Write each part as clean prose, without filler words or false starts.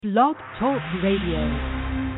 Blog Talk Radio.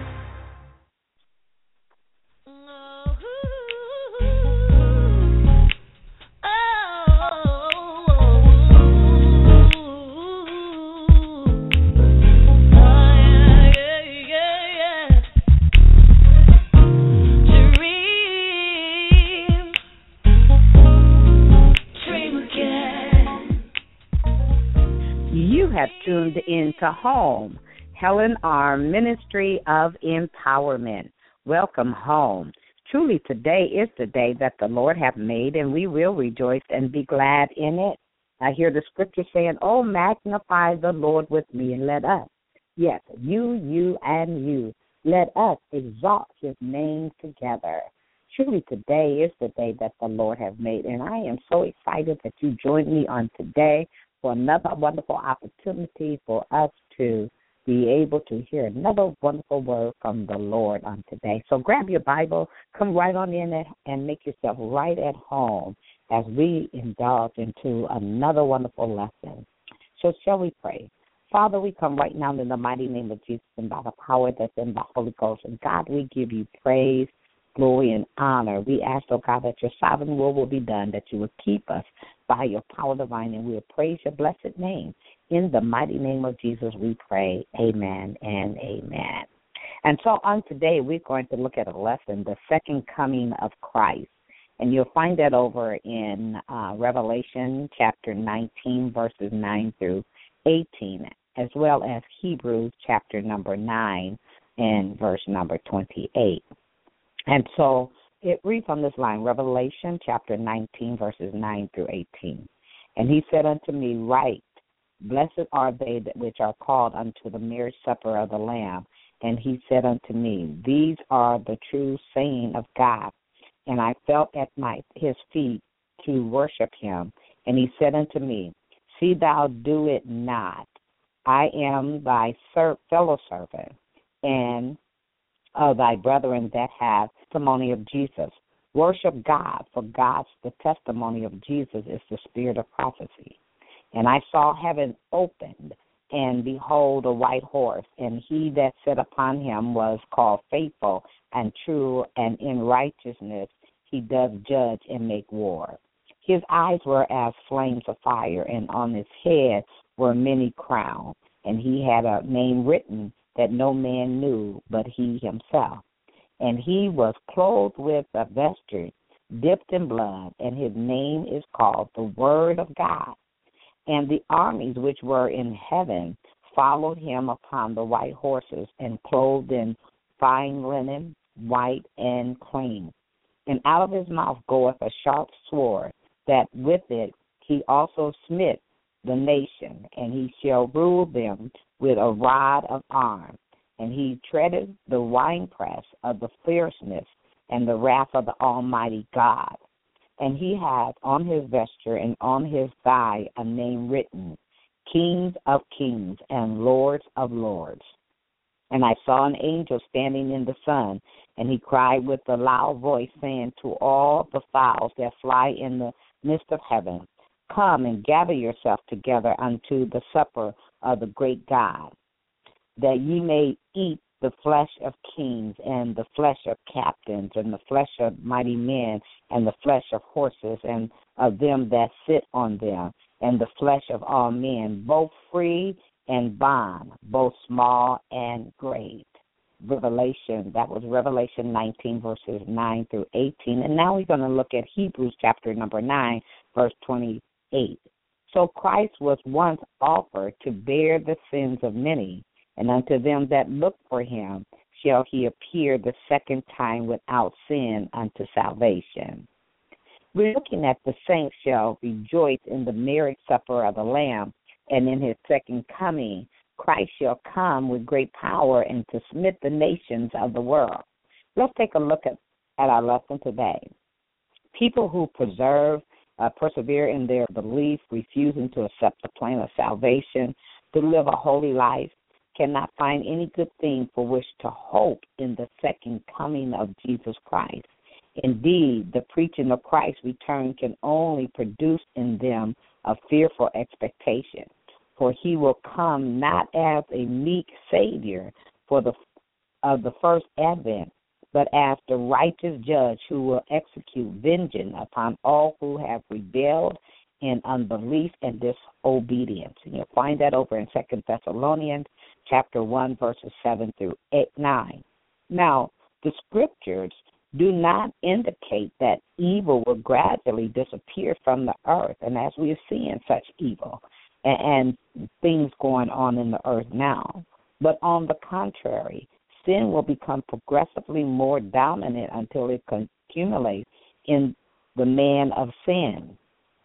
You have tuned into Home, Helen R. Ministry of Empowerment. Welcome home. Truly, today is the day that the Lord hath made, and we will rejoice and be glad in it. I hear the scripture saying, "Oh, magnify the Lord with me, and let us," yes, you, and you, let us exalt his name together. Truly, today is the day that the Lord hath made, and I am so excited that you joined me on today for another wonderful opportunity for us to be able to hear another wonderful word from the Lord on today. So grab your Bible, come right on in and make yourself right at home as we indulge into another wonderful lesson. So shall we pray? Father, we come right now in the mighty name of Jesus and by the power that's in the Holy Ghost. And God, we give you praise, glory, and honor. We ask, oh God, that your sovereign will be done, that you will keep us by your power divine, and we'll praise your blessed name. In the mighty name of Jesus, we pray. Amen and amen. And so on today, we're going to look at a lesson, the second coming of Christ. And you'll find that over in Revelation chapter 19, verses 9 through 18, as well as Hebrews chapter number 9 and verse number 28. And so it reads on this line, Revelation chapter 19, verses 9 through 18. And he said unto me, Write, blessed are they that which are called unto the marriage supper of the Lamb. And he said unto me, These are the true saying of God. And I fell at his feet to worship him. And he said unto me, See thou do it not. I am thy fellow servant, and of thy brethren that have testimony of Jesus. Worship God, for God's the testimony of Jesus is the spirit of prophecy. And I saw heaven opened, and behold, a white horse, and he that sat upon him was called Faithful and True, and in righteousness he doth judge and make war. His eyes were as flames of fire, and on his head were many crowns, and he had a name written that no man knew but he himself. And he was clothed with a vesture dipped in blood, and his name is called the Word of God. And the armies which were in heaven followed him upon the white horses, and clothed in fine linen, white and clean. And out of his mouth goeth a sharp sword, that with it he also smit the nation, and he shall rule them with a rod of iron. And he treadeth the winepress of the fierceness and the wrath of the Almighty God. And he hath on his vesture and on his thigh a name written, Kings of Kings and Lords of Lords. And I saw an angel standing in the sun, and he cried with a loud voice, saying to all the fowls that fly in the midst of heaven, Come and gather yourself together unto the supper of the great God, that ye may eat the flesh of kings, and the flesh of captains, and the flesh of mighty men, and the flesh of horses, and of them that sit on them, and the flesh of all men, both free and bond, both small and great. That was Revelation 19, verses 9 through 18. And now we're going to look at Hebrews chapter number 9, verse 28. So Christ was once offered to bear the sins of many, and unto them that look for him shall he appear the second time without sin unto salvation. We're looking at the saints shall rejoice in the marriage supper of the Lamb, and in his second coming Christ shall come with great power and to smite the nations of the world. Let's take a look at our lesson today. People who persevere in their belief, refusing to accept the plan of salvation, to live a holy life, cannot find any good thing for which to hope in the second coming of Jesus Christ. Indeed, the preaching of Christ's return can only produce in them a fearful expectation. for he will come not as a meek Savior of the first advent, but as the righteous judge who will execute vengeance upon all who have rebelled in unbelief and disobedience. And you'll find that over in 2 Thessalonians chapter 1, verses 7 through 9. Now, the scriptures do not indicate that evil will gradually disappear from the earth, and as we are seeing such evil and things going on in the earth now. But on the contrary, sin will become progressively more dominant until it accumulates in the man of sin.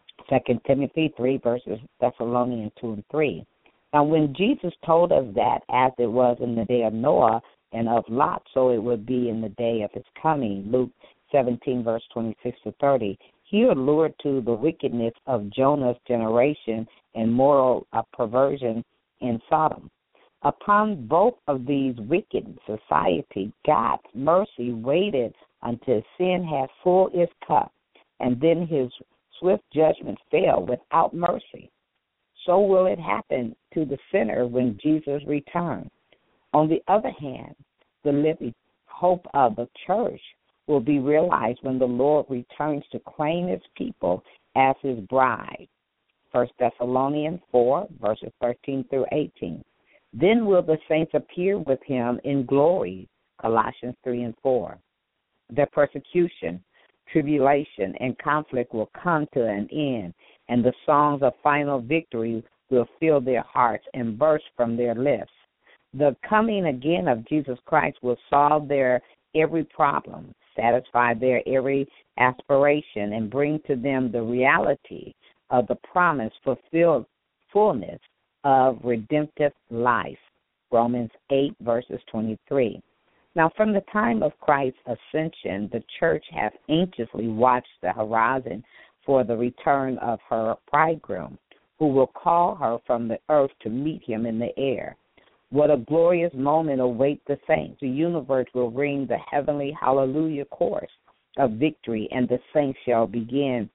2 Timothy 3 verses Thessalonians 2 and 3. Now, when Jesus told us that as it was in the day of Noah and of Lot, so it would be in the day of his coming, Luke 17 verse 26 to 30, he allured to the wickedness of Jonah's generation and moral perversion in Sodom. Upon both of these wicked societies, God's mercy waited until sin had full its cup, and then his swift judgment fell without mercy. So will it happen to the sinner when Jesus returns. On the other hand, the living hope of the church will be realized when the Lord returns to claim his people as his bride. 1 Thessalonians 4, verses 13 through 18. Then will the saints appear with him in glory, Colossians 3 and 4. Their persecution, tribulation, and conflict will come to an end, and the songs of final victory will fill their hearts and burst from their lips. The coming again of Jesus Christ will solve their every problem, satisfy their every aspiration, and bring to them the reality of the promised fulfilled fullness of redemptive life. Romans 8, verses 23. Now, from the time of Christ's ascension, the church has anxiously watched the horizon for the return of her bridegroom, who will call her from the earth to meet him in the air. What a glorious moment awaits the saints. The universe will ring the heavenly hallelujah chorus of victory, and the saints shall begin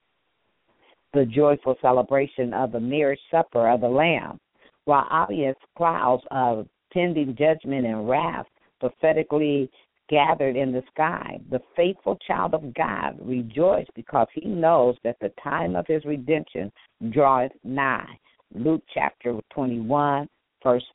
the joyful celebration of the marriage supper of the Lamb, while obvious clouds of pending judgment and wrath prophetically gathered in the sky. The faithful child of God rejoices because he knows that the time of his redemption draweth nigh. Luke chapter 21, verse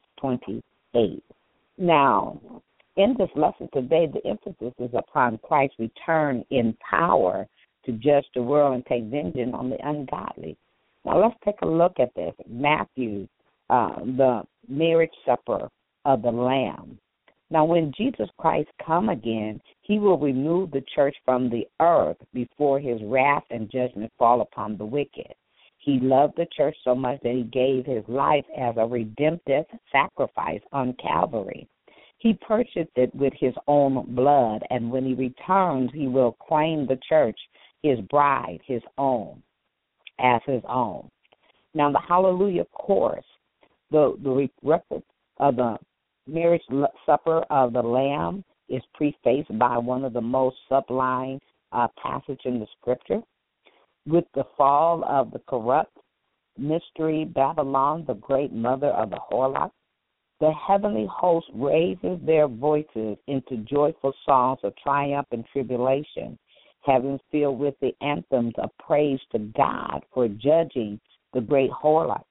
28. Now, in this lesson today, the emphasis is upon Christ's return in power to judge the world and take vengeance on the ungodly. Now, let's take a look at this. Matthew, the marriage supper of the Lamb. Now, when Jesus Christ come again, he will remove the church from the earth before his wrath and judgment fall upon the wicked. He loved the church so much that he gave his life as a redemptive sacrifice on Calvary. He purchased it with his own blood, and when he returns, he will claim the church, his bride, his own, as his own. Now, the Hallelujah chorus, the record of the marriage supper of the Lamb, is prefaced by one of the most sublime passages in the Scripture. With the fall of the corrupt mystery Babylon, the great mother of the harlot, the heavenly host raises their voices into joyful songs of triumph and tribulation, having filled with the anthems of praise to God for judging the great harlot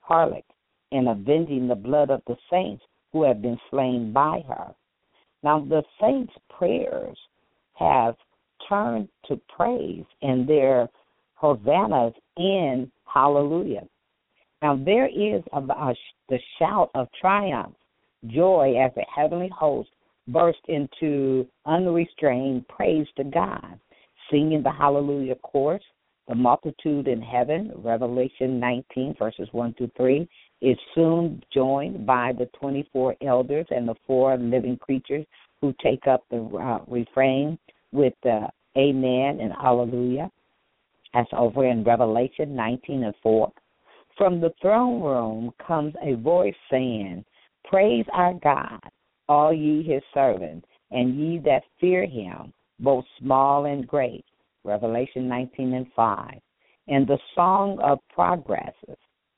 and avenging the blood of the saints who have been slain by her. Now, the saints' prayers have turned to praise, and their hosannas in hallelujah. Now, there is the shout of triumph, joy, as the heavenly host burst into unrestrained praise to God, singing the hallelujah chorus. The multitude in heaven, Revelation 19, verses 1 to 3, is soon joined by the 24 elders and the 4 living creatures who take up the refrain with the amen and hallelujah. That's over in Revelation 19 and 4. From the throne room comes a voice saying, "Praise our God, all ye his servants, and ye that fear him, both small and great." Revelation 19 and 5. And the song of progresses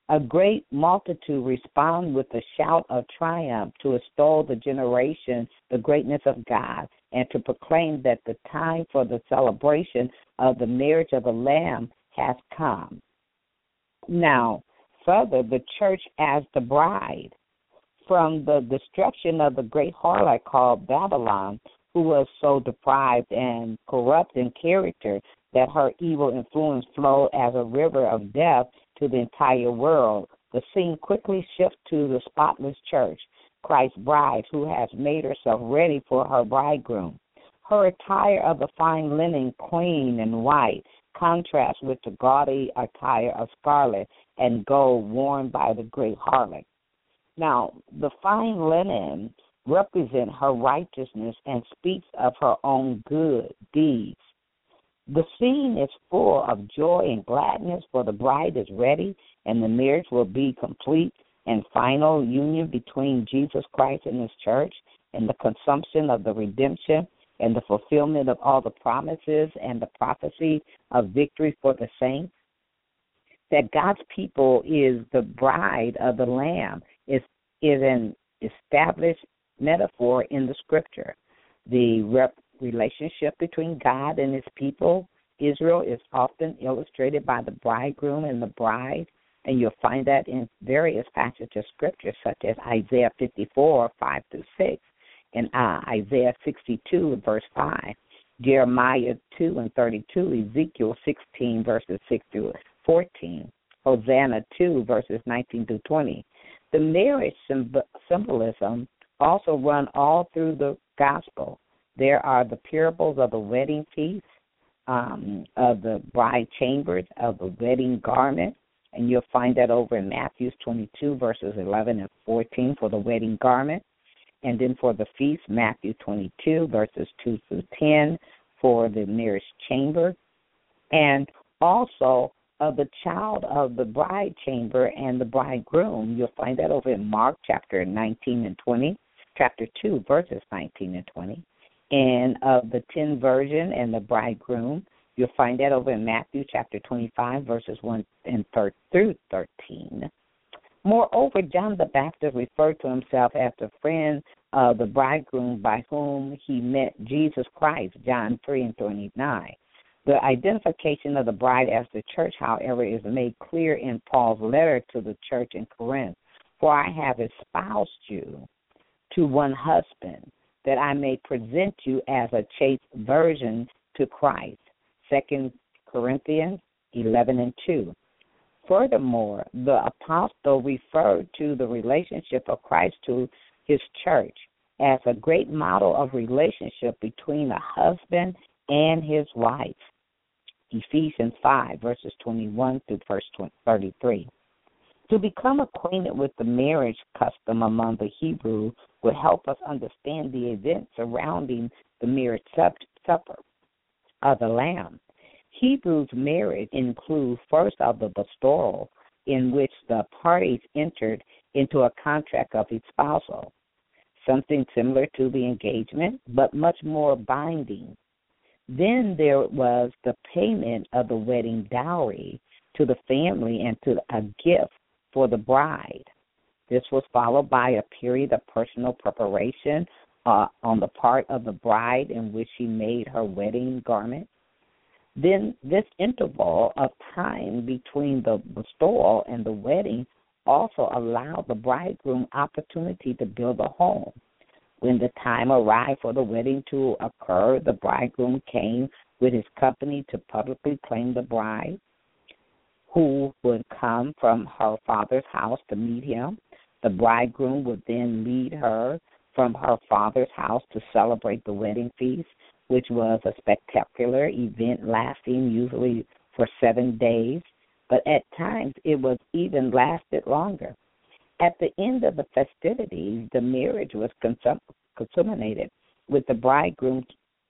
A great multitude respond with a shout of triumph to extol the generation, the greatness of God, and to proclaim that the time for the celebration of the marriage of the Lamb has come. Now, further, the church as the bride. From the destruction of the great harlot called Babylon, who was so deprived and corrupt in character that her evil influence flowed as a river of death to the entire world, the scene quickly shifts to the spotless church, Christ's bride, who has made herself ready for her bridegroom. Her attire of the fine linen, clean and white, contrasts with the gaudy attire of scarlet and gold worn by the great harlot. Now, the fine linen represents her righteousness and speaks of her own good deeds. The scene is full of joy and gladness, for the bride is ready, and the marriage will be complete and final union between Jesus Christ and his church, and the consumption of the redemption and the fulfillment of all the promises and the prophecy of victory for the saints. That God's people is the bride of the Lamb is an established metaphor in the Scripture. The relationship between God and his people, Israel, is often illustrated by the bridegroom and the bride, and you'll find that in various passages of Scripture, such as Isaiah 54, 5 through 6, and Isaiah 62, verse 5, Jeremiah 2 and 32, Ezekiel 16, verses 6 through 14, Hosanna 2, verses 19 through 20. The marriage symbolism also run all through the gospel. There are the parables of the wedding feast, of the bride chambers, of the wedding garment, and you'll find that over in Matthew 22, verses 11 and 14 for the wedding garment, and then for the feast, Matthew 22, verses 2 through 10 for the marriage chamber, and also of the child of the bride chamber and the bridegroom. You'll find that over in Mark chapter 19 and 20, chapter 2, verses 19 and 20. And of the 10 virgin and the bridegroom, you'll find that over in Matthew chapter 25, verses 1 and through 13. Moreover, John the Baptist referred to himself as the friend of the bridegroom by whom he met Jesus Christ, John 3 and 29. The identification of the bride as the church, however, is made clear in Paul's letter to the church in Corinth. For I have espoused you to one husband, that I may present you as a chaste virgin to Christ. 2 Corinthians 11 and 2. Furthermore, the apostle referred to the relationship of Christ to his church as a great model of relationship between a husband and his wife. Ephesians 5, verses 21 through verse 33. To become acquainted with the marriage custom among the Hebrews would help us understand the events surrounding the marriage supper of the Lamb. Hebrews' marriage includes first of the bestowal, in which the parties entered into a contract of espousal, something similar to the engagement, but much more binding. Then there was the payment of the wedding dowry to the family and to a gift for the bride. This was followed by a period of personal preparation on the part of the bride in which she made her wedding garment. Then this interval of time between the bestowal and the wedding also allowed the bridegroom opportunity to build a home. When the time arrived for the wedding to occur, the bridegroom came with his company to publicly claim the bride, who would come from her father's house to meet him. The bridegroom would then lead her from her father's house to celebrate the wedding feast, which was a spectacular event lasting usually for 7 days, but at times it was even lasted longer. At the end of the festivities, the marriage was consummated with the bridegroom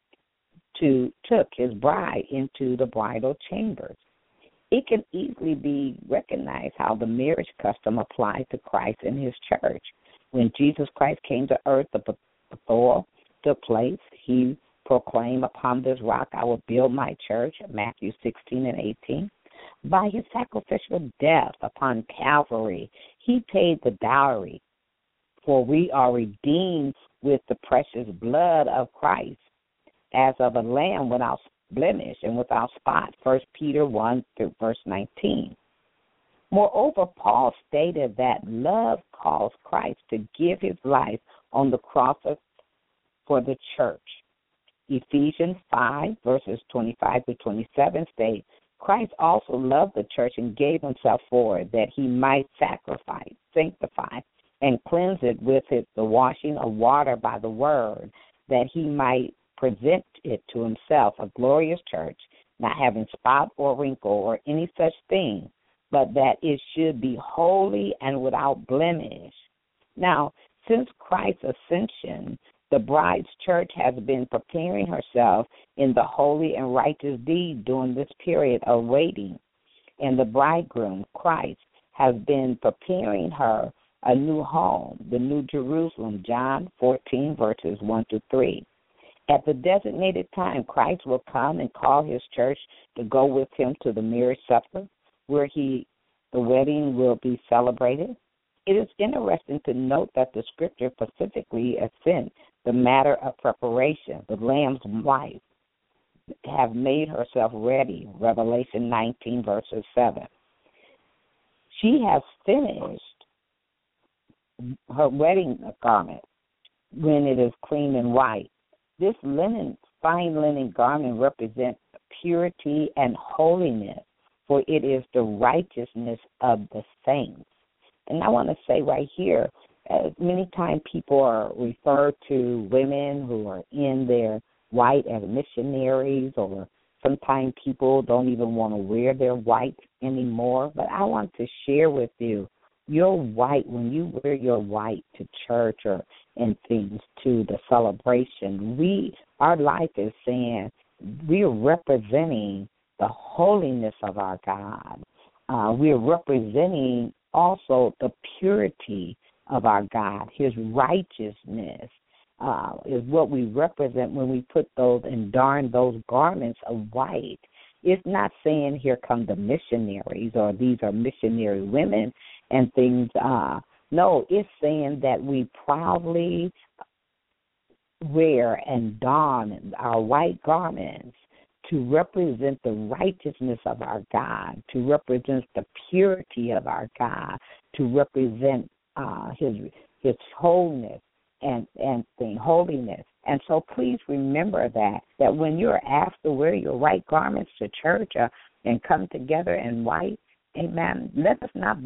took his bride into the bridal chambers. It can easily be recognized how the marriage custom applied to Christ and his church. When Jesus Christ came to earth, the betrothal took place. He proclaimed, "Upon this rock I will build my church," Matthew 16 and 18. By his sacrificial death upon Calvary, he paid the dowry, for we are redeemed with the precious blood of Christ, as of a lamb without blemish and without spot. 1 Peter 1 through verse 19. Moreover, Paul stated that love caused Christ to give his life on the cross for the church. Ephesians 5, verses 25 to 27 state, Christ also loved the church and gave himself for it, that he might sacrifice, sanctify, and cleanse it with the washing of water by the word, that he might present it to himself a glorious church, not having spot or wrinkle or any such thing, but that it should be holy and without blemish. Now, since Christ's ascension, the bride's church has been preparing herself in the holy and righteous deed during this period of waiting. And the bridegroom, Christ, has been preparing her a new home, the New Jerusalem, John 14, verses 1 to 3. At the designated time, Christ will come and call his church to go with him to the marriage supper, where the wedding will be celebrated. It is interesting to note that the scripture specifically ascends the matter of preparation. The Lamb's wife have made herself ready, Revelation 19, verses 7. She has finished her wedding garment when it is clean and white. This fine linen garment represents purity and holiness, for it is the righteousness of the saints. And I want to say right here, many times people are referred to women who are in their white as missionaries, or sometimes people don't even want to wear their white anymore. But I want to share with you, your white, when you wear your white to church or and things to the celebration, our life is saying we're representing the holiness of our God. We're representing also the purity of our God. His righteousness is what we represent when we put those and darn those garments of white. It's not saying here come the missionaries or these are missionary women and things. No, it's saying that we proudly wear and don our white garments to represent the righteousness of our God, to represent the purity of our God, to represent His wholeness and holiness. And so please remember that when you're asked to wear your white garments to church and come together in white, amen, let us not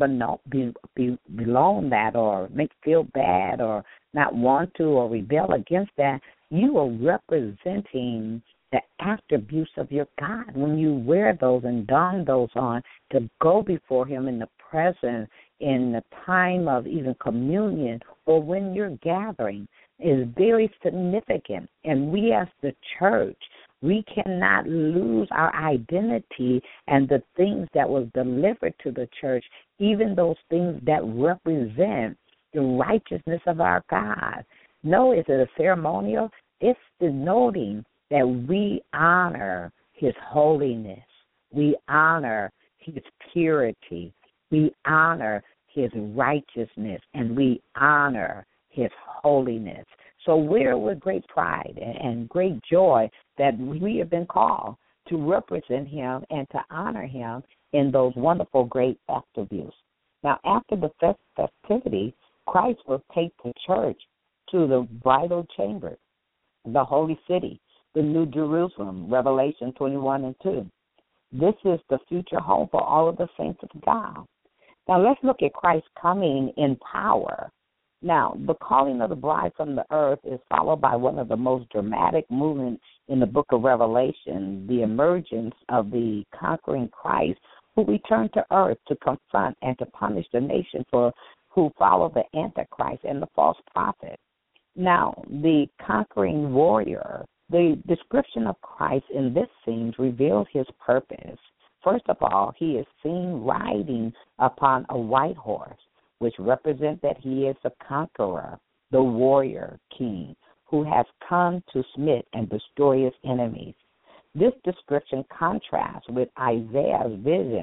below that or feel bad or not want to or rebel against that. You are representing the attributes of your God when you wear those and don those on to go before Him in the presence, in the time of even communion, or when you're gathering, is very significant. And we as the church, we cannot lose our identity and the things that was delivered to the church, even those things that represent the righteousness of our God. No, is it a ceremonial? It's denoting that we honor His holiness. We honor His purity. We honor His righteousness, and we honor His holiness. So we're with great pride and great joy that we have been called to represent Him and to honor Him in those wonderful, great attributes. Now, after the festivity, Christ will take the church to the bridal chamber, the holy city, the New Jerusalem, Revelation 21 and 2. This is the future home for all of the saints of God. Now, let's look at Christ coming in power. Now, the calling of the bride from the earth is followed by one of the most dramatic movements in the book of Revelation, the emergence of the conquering Christ who returned to earth to confront and to punish the nation who follow the Antichrist and the false prophet. Now, the conquering warrior, the description of Christ in this scene reveals His purpose. First of all, He is seen riding upon a white horse, which represents that He is the conqueror, the warrior king, who has come to smite and destroy His enemies. This description contrasts with Isaiah's vision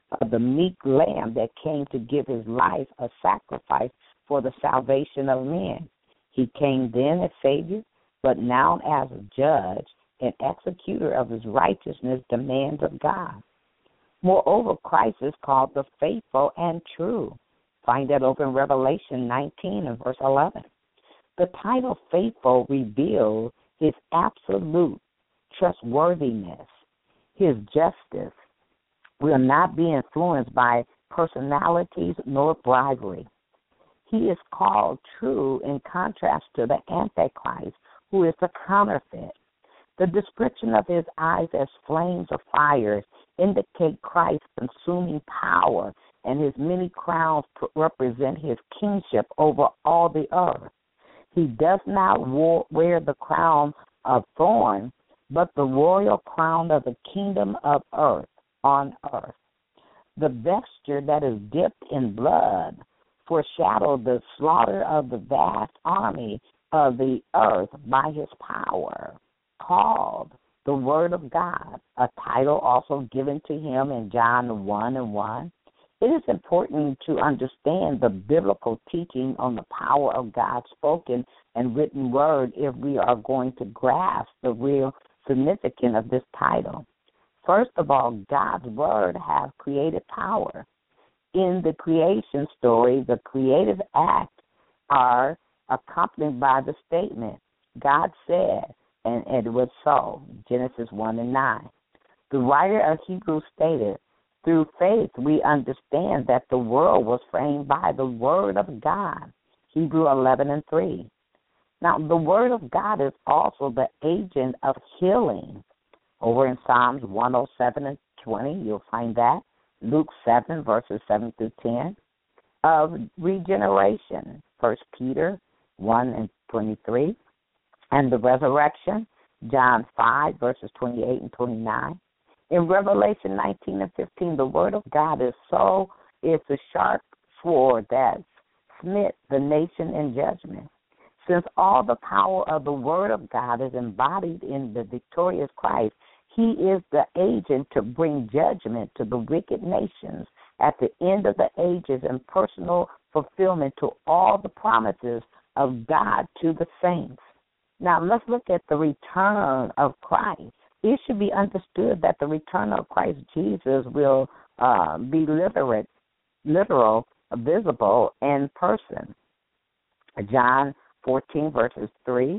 of the meek lamb that came to give his life a sacrifice for the salvation of men. He came then as Savior, but now as a judge and executor of his righteousness demands of God. Moreover, Christ is called the faithful and true. Find that over in Revelation 19 and verse 11. The title faithful reveals his absolute trustworthiness. His justice will not be influenced by personalities nor bribery. He is called true in contrast to the Antichrist, who is the counterfeit. The description of his eyes as flames of fire indicate Christ's consuming power, and his many crowns represent his kingship over all the earth. He does not wear the crown of thorns, but the royal crown of the kingdom of earth on earth. The vesture that is dipped in blood foreshadowed the slaughter of the vast army of the earth by his power, called the Word of God, a title also given to him in John 1 and 1. It is important to understand the biblical teaching on the power of God's spoken and written word if we are going to grasp the real significance of this title. First of all, God's word has creative power. In the creation story, the creative acts are accompanied by the statement, God said, and it was so, Genesis 1 and 9. The writer of Hebrews stated, through faith we understand that the world was framed by the word of God, Hebrews 11 and 3. Now, the word of God is also the agent of healing. Over in Psalms 107 and 20, you'll find that. Luke 7, verses 7 through 10. Of regeneration, 1 Peter 1 and 23. And the resurrection, John 5, verses 28 and 29. In Revelation 19 and 15, the word of God is a sharp sword that smit the nation in judgment. Since all the power of the word of God is embodied in the victorious Christ, he is the agent to bring judgment to the wicked nations at the end of the ages and personal fulfillment to all the promises of God to the saints. Now, let's look at the return of Christ. It should be understood that the return of Christ Jesus will be literal, visible, in person. John 14, verses 3,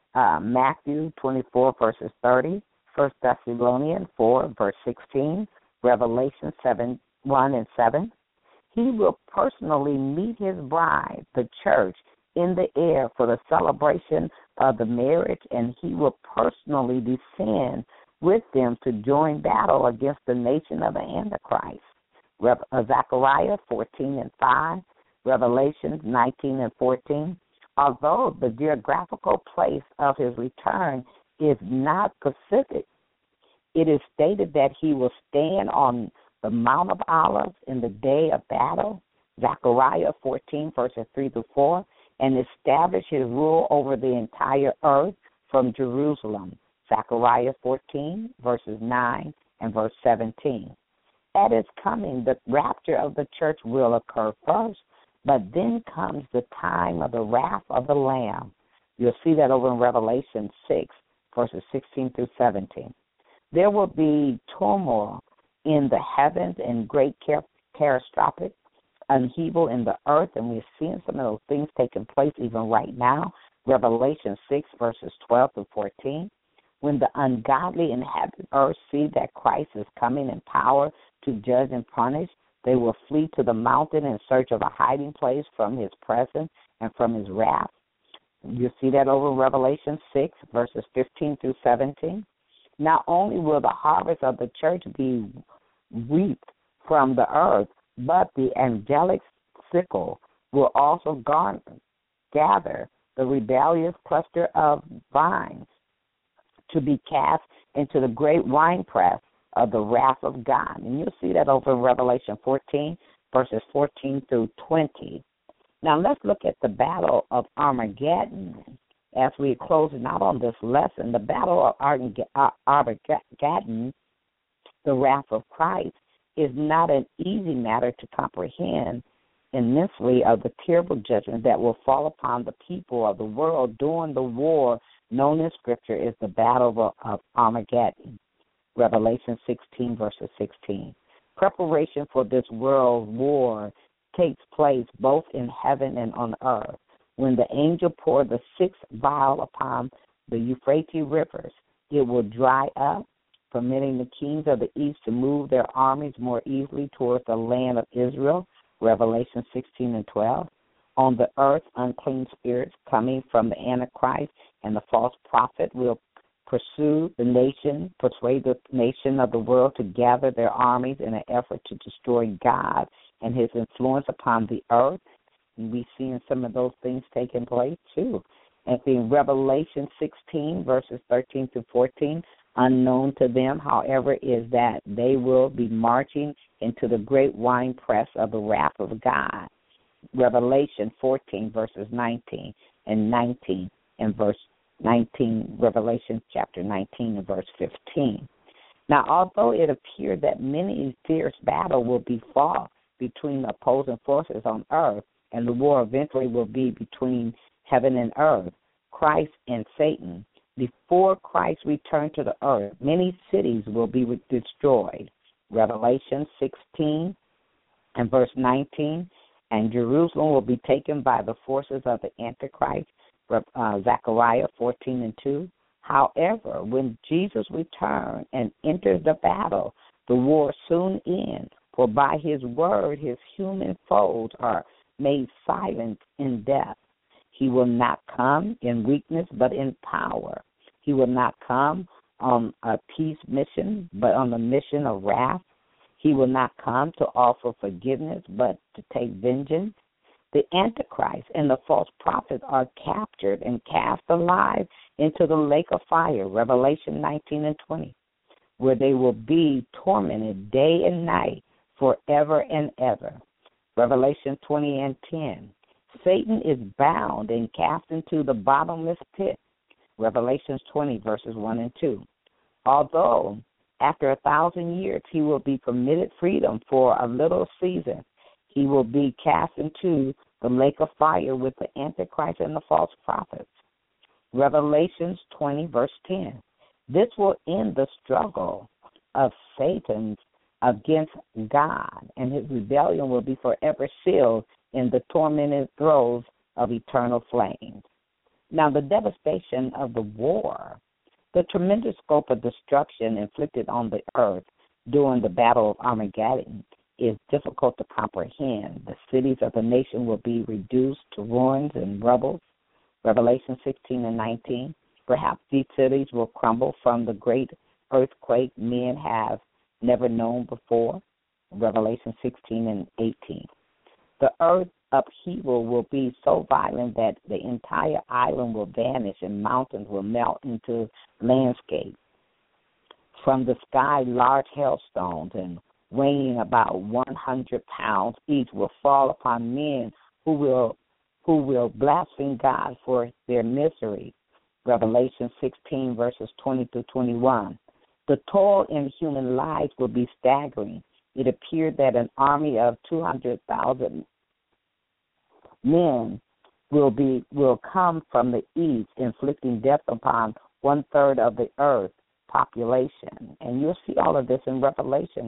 Matthew 24, verses 30, 1 Thessalonians 4, verse 16, Revelation 7, 1 and 7. He will personally meet his bride, the church, in the air for the celebration of the marriage, and he will personally descend with them to join battle against the nation of the Antichrist. Zechariah 14 and 5, Revelation 19 and 14. Although the geographical place of his return is not specific, it is stated that he will stand on the Mount of Olives in the day of battle, Zechariah 14, verses 3 to 4, and establish his rule over the entire earth from Jerusalem, Zechariah 14, verses 9 and verse 17. At his coming, the rapture of the church will occur first, but then comes the time of the wrath of the Lamb. You'll see that over in Revelation 6, verses 16 through 17. There will be turmoil in the heavens and great catastrophic upheaval in the earth, and we're seeing some of those things taking place even right now. Revelation 6, verses 12 to 14. When the ungodly inhabit earth see that Christ is coming in power to judge and punish, they will flee to the mountain in search of a hiding place from his presence and from his wrath. You see that over in Revelation 6, verses 15 through 17. Not only will the harvest of the church be reaped from the earth, but the angelic sickle will also gather the rebellious cluster of vines to be cast into the great winepress of the wrath of God. And you'll see that over in Revelation 14, verses 14 through 20. Now let's look at the battle of Armageddon as we close out on this lesson. The battle of Armageddon, the wrath of Christ, is not an easy matter to comprehend immensely of the terrible judgment that will fall upon the people of the world during the war known in Scripture as the Battle of Armageddon, Revelation 16, verses 16. Preparation for this world war takes place both in heaven and on earth. When the angel poured the sixth vial upon the Euphrates rivers, it will dry up, permitting the kings of the east to move their armies more easily towards the land of Israel, Revelation 16 and 12. On the earth, unclean spirits coming from the Antichrist and the false prophet will persuade the nation of the world to gather their armies in an effort to destroy God and his influence upon the earth. And we've seen some of those things taking place too. And in Revelation 16, verses 13 to 14, unknown to them, however, is that they will be marching into the great winepress of the wrath of God. Revelation 14, verses 19 and 19, and verse 19, Revelation chapter 19 and verse 15. Now, although it appeared that many fierce battle will be fought between the opposing forces on earth, and the war eventually will be between heaven and earth, Christ and Satan, before Christ returned to the earth, many cities will be destroyed. Revelation 16 and verse 19, and Jerusalem will be taken by the forces of the Antichrist, Zechariah 14 and 2. However, when Jesus returns and enters the battle, the war soon ends, for by his word his human foes are made silent in death. He will not come in weakness, but in power. He will not come on a peace mission, but on the mission of wrath. He will not come to offer forgiveness, but to take vengeance. The Antichrist and the false prophet are captured and cast alive into the lake of fire, Revelation 19 and 20, where they will be tormented day and night forever and ever. Revelation 20 and 10. Satan is bound and cast into the bottomless pit, Revelation 20, verses 1 and 2. Although after 1,000 years he will be permitted freedom for a little season, he will be cast into the lake of fire with the Antichrist and the false prophets. Revelation 20, verse 10. This will end the struggle of Satan against God, and his rebellion will be forever sealed in the tormented throes of eternal flames. Now, the devastation of the war, the tremendous scope of destruction inflicted on the earth during the Battle of Armageddon is difficult to comprehend. The cities of the nation will be reduced to ruins and rubble, Revelation 16 and 19. Perhaps these cities will crumble from the great earthquake men have never known before, Revelation 16 and 18. The earth upheaval will be so violent that the entire island will vanish and mountains will melt into landscape. From the sky, large hailstones and weighing about 100 pounds each will fall upon men who will blaspheme God for their misery. Revelation 16, verses 20 to 21. The toll in human lives will be staggering. It appeared that an army of 200,000 men will come from the east, inflicting death upon 1/3 of the earth population. And you'll see all of this in Revelation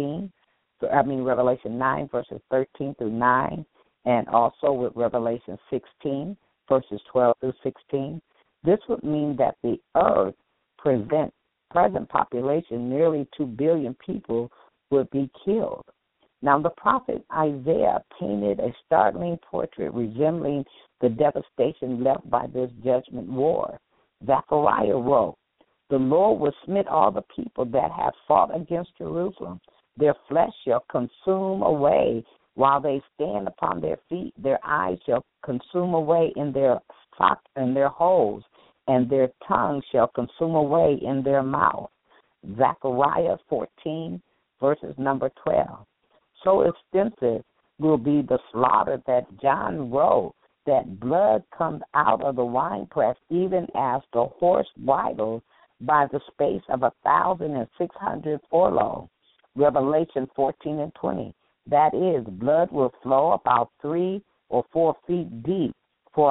9, verses 13 through 9, and also with Revelation 16, verses 12 through 16. This would mean that the earth present population, nearly 2 billion people, would be killed. Now, the prophet Isaiah painted a startling portrait resembling the devastation left by this judgment war. Zechariah wrote, "The Lord will smite all the people that have fought against Jerusalem. Their flesh shall consume away while they stand upon their feet. Their eyes shall consume away in their holes, and their tongue shall consume away in their mouth." Zechariah 14, verses number 12. So extensive will be the slaughter that John wrote that blood comes out of the winepress, even as the horse bridles by the space of 1,600 furlongs. Revelation 14:20. That is, blood will flow about 3 or 4 feet deep for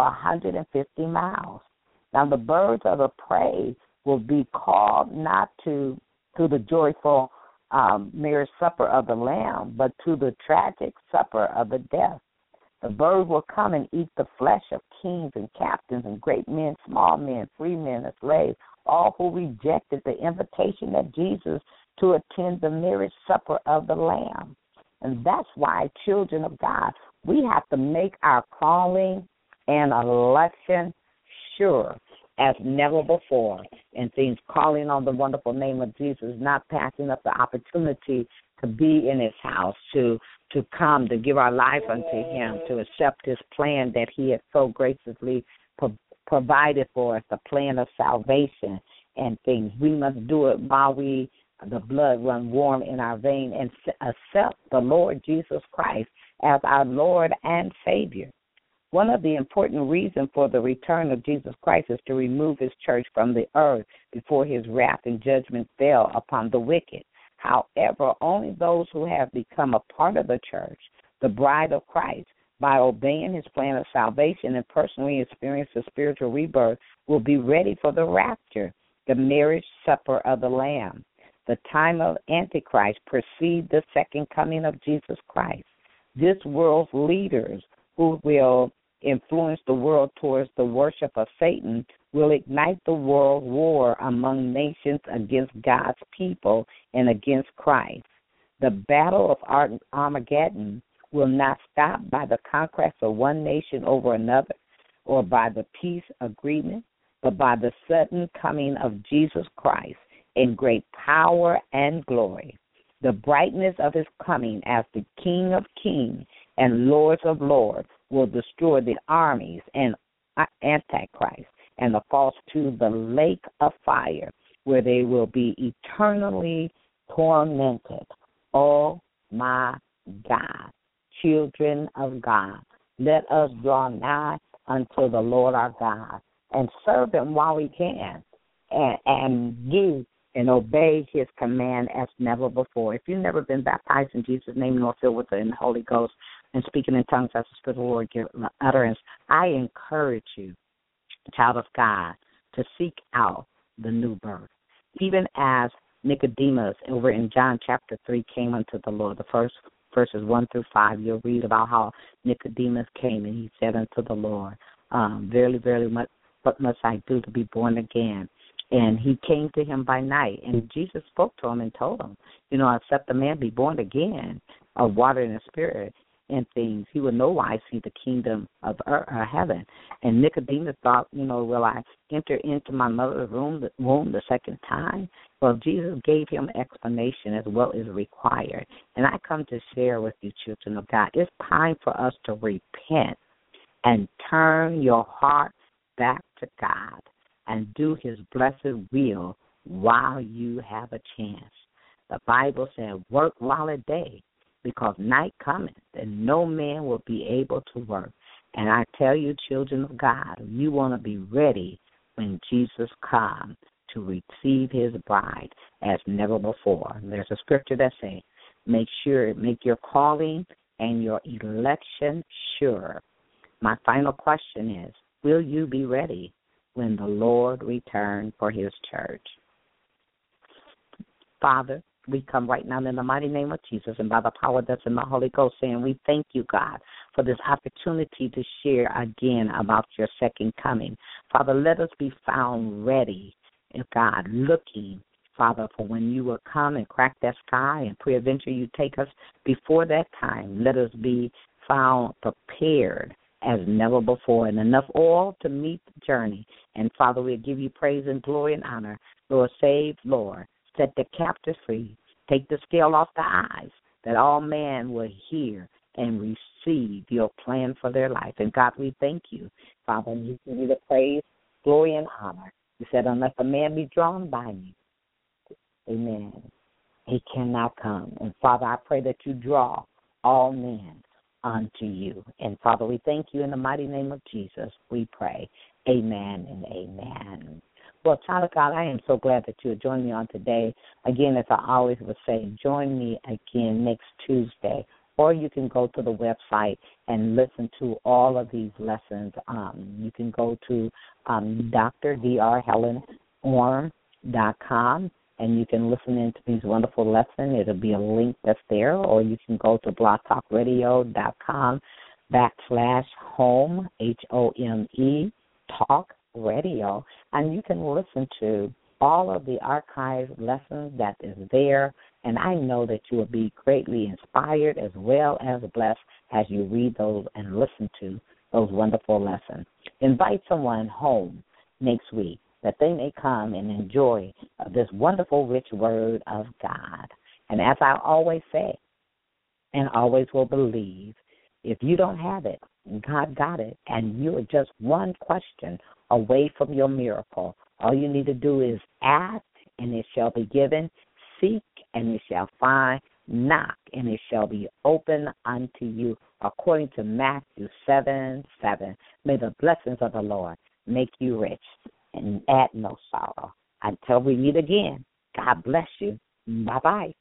150 miles. Now the birds of the prey will be called not to the joyful marriage supper of the Lamb, but to the tragic supper of the death. The birds will come and eat the flesh of kings and captains and great men, small men, free men, and slaves, all who rejected the invitation of Jesus to attend the marriage supper of the Lamb. And that's why, children of God, we have to make our calling and election sure as never before. And things calling on the wonderful name of Jesus, not passing up the opportunity to be in his house, to come, to give our life unto him, to accept his plan that he has so graciously provided for us, the plan of salvation and things. We must do it while the blood run warm in our vein and accept the Lord Jesus Christ as our Lord and Savior. One of the important reasons for the return of Jesus Christ is to remove his church from the earth before his wrath and judgment fell upon the wicked. However, only those who have become a part of the church, the bride of Christ, by obeying his plan of salvation and personally experience the spiritual rebirth, will be ready for the rapture, the marriage supper of the Lamb. The time of Antichrist precedes the second coming of Jesus Christ. This world's leaders who will influence the world towards the worship of Satan will ignite the world war among nations against God's people and against Christ. The battle of Armageddon will not stop by the conquest of one nation over another or by the peace agreement, but by the sudden coming of Jesus Christ in great power and glory. The brightness of his coming as the King of kings and Lords of lords will destroy the armies and Antichrist and the false to the lake of fire, where they will be eternally tormented. Oh, my God, children of God, let us draw nigh unto the Lord our God and serve him while we can and do and obey his command as never before. If you've never been baptized in Jesus' name nor filled with the Holy Ghost and speaking in tongues as the Spirit of the Lord give utterance, I encourage you, child of God, to seek out the new birth. Even as Nicodemus over in John chapter 3 came unto the Lord, the first verses 1 through 5, you'll read about how Nicodemus came and he said unto the Lord, verily, verily, what must I do to be born again? And he came to him by night, and Jesus spoke to him and told him, except the man be born again of water and the Spirit and things, he will no wise see the kingdom of heaven. And Nicodemus thought, will I enter into my mother's womb the second time? Well, Jesus gave him explanation as well as required. And I come to share with you, children of God, it's time for us to repent and turn your heart back to God and do his blessed will while you have a chance. The Bible said, work while a day, because night cometh, and no man will be able to work. And I tell you, children of God, you want to be ready when Jesus comes to receive his bride as never before. There's a scripture that says, make your calling and your election sure. My final question is, will you be ready when the Lord returns for his church? Father, we come right now in the mighty name of Jesus and by the power that's in the Holy Ghost, saying we thank you, God, for this opportunity to share again about your second coming. Father, let us be found ready, God, looking, Father, for when you will come and crack that sky and peradventure you take us before that time. Let us be found prepared as never before, and enough oil to meet the journey. And, Father, we give you praise and glory and honor. Lord, save, Lord. Set the captives free. Take the scale off the eyes, that all man will hear and receive your plan for their life. And, God, we thank you, Father, and we give you the praise, glory, and honor. You said, unless a man be drawn by me, amen, he cannot come. And, Father, I pray that you draw all men unto you. And, Father, we thank you in the mighty name of Jesus. We pray. Amen and amen. Well, child of God, I am so glad that you joined me on today. Again, as I always would say, join me again next Tuesday. Or you can go to the website and listen to all of these lessons. You can go to drdrhelenorm.com, and you can listen into these wonderful lessons. It'll be a link that's there. Or you can go to blogtalkradio.com/home, HOME, talk radio, and you can listen to all of the archived lessons that is there, and I know that you will be greatly inspired as well as blessed as you read those and listen to those wonderful lessons. Invite someone home next week that they may come and enjoy this wonderful, rich word of God. And as I always say, and always will believe, if you don't have it, God got it, and you are just one question away from your miracle. All you need to do is ask, and it shall be given. Seek, and it shall find. Knock, and it shall be open unto you, according to Matthew 7:7. May the blessings of the Lord make you rich and add no sorrow. Until we meet again, God bless you. Bye-bye.